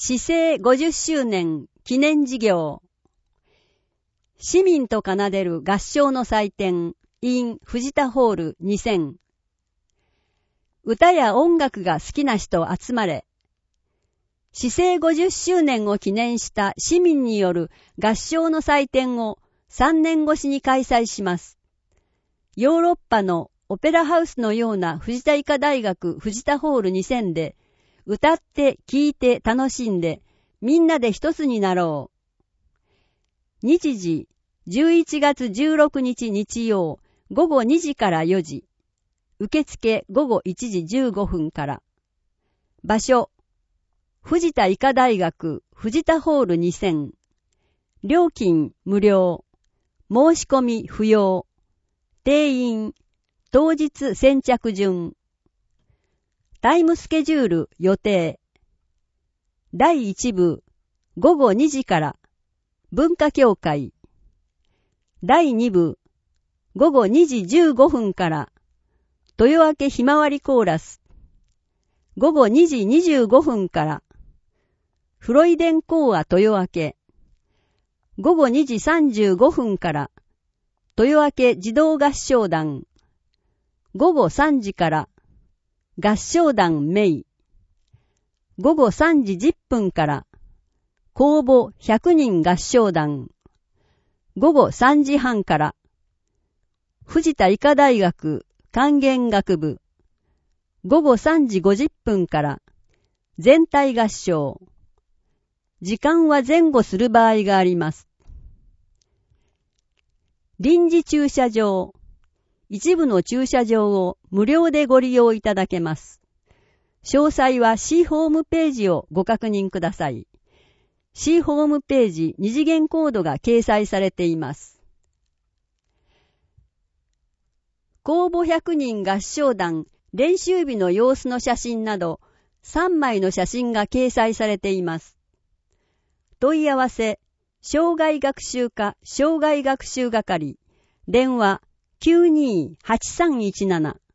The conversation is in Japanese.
市政50周年記念事業。市民と奏でる合唱の祭典 in 藤田ホール2000。歌や音楽が好きな人集まれ。市政50周年を記念した市民による合唱の祭典を3年越しに開催します。ヨーロッパのオペラハウスのような藤田医科大学藤田ホール2000で歌って聴いて楽しんでみんなで一つになろう。日時11月16日日曜午後2時から4時。受付午後1時15分から。場所藤田医科大学藤田ホール2000。料金無料。申し込み不要。定員当日先着順。タイムスケジュール予定。第1部午後2時から文化協会。第2部午後2時15分から豊明ひまわりコーラス。午後2時25分からフロイデン講話豊明。午後2時35分から豊明児童合唱団。午後3時から合唱団メイ。午後3時10分から公募100人合唱団。午後3時半から藤田医科大学管弦楽部。午後3時50分から全体合唱。時間は前後する場合があります。臨時駐車場。一部の駐車場を無料でご利用いただけます。詳細は C ホームページをご確認ください。C ホームページ二次元コードが掲載されています。公募100人合唱団練習日の様子の写真など3枚の写真が掲載されています。問い合わせ、障害学習課障害学習係、電話 928317